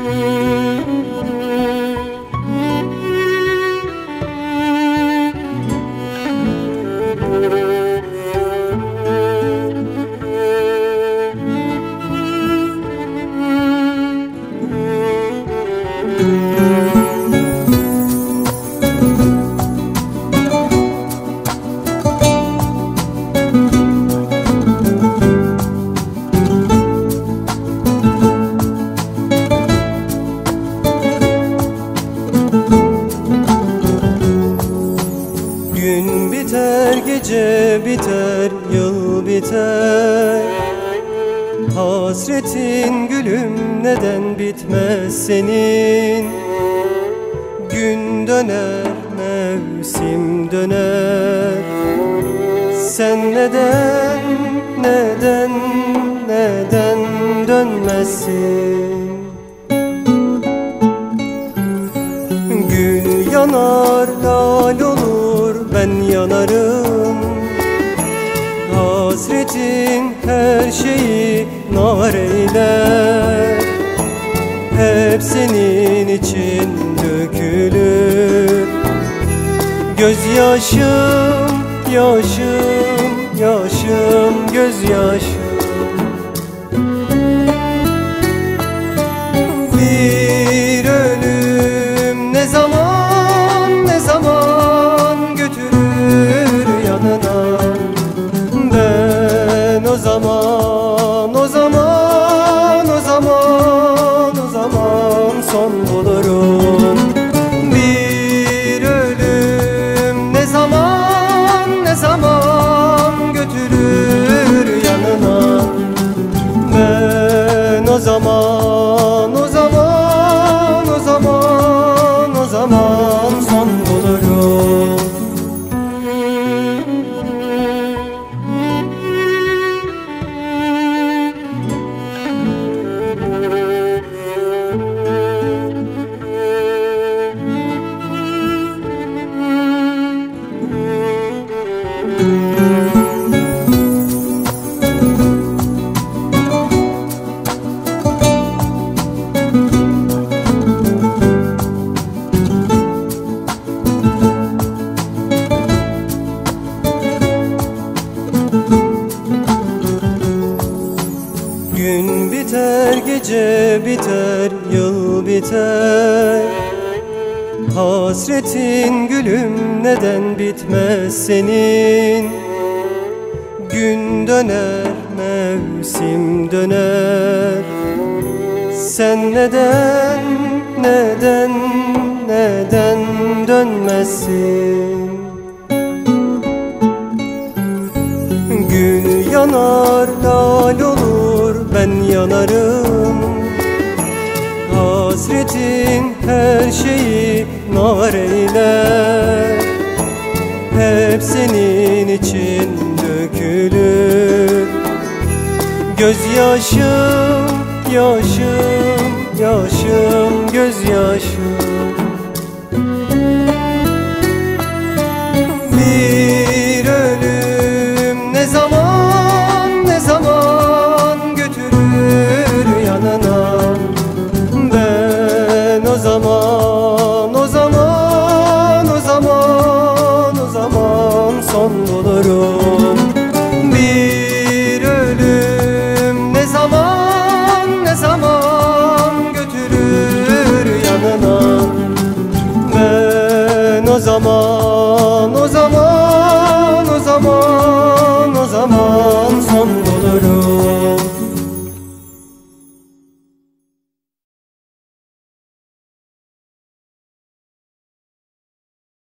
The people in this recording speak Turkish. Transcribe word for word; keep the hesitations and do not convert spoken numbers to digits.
Gün biter, gece biter, yıl biter. Hasretin gülüm neden bitmez senin? Gün döner, mevsim döner. Sen neden, neden, neden dönmezsin? Gül yanar, lal olur, ben yanarım. Hasretin her şeyi nar eyler. Hep senin için dökülür. Gözyaşım, yaşım, yaşım, gözyaşım. Bir ölüm ne zaman, ne zaman götürür yanına? Ben o zaman, o zaman, o zaman, o zaman son bulurum. Bir ölüm ne zaman, ne zaman götürür yanına? Ben o zaman, o zaman, o zaman, o zaman son bulurum. Gün biter, gece biter, yıl biter. Hasretin gülüm neden bitmez senin? Gün döner, mevsim döner. Sen neden, neden, neden dönmezsin? Gün yanar, lal olur, ben yanarım. Hasretin her şeyi nar eyler. Hep senin için dökülür. Gözyaşım, yaşım, yaşım, gözyaşım. Bir ölüm ne zaman, ne zaman götürür yanına? Ben o zaman, o zaman, o zaman, o zaman son bulurum. Bir ölüm ne zaman, ne zaman götürür yanına? Ben o zaman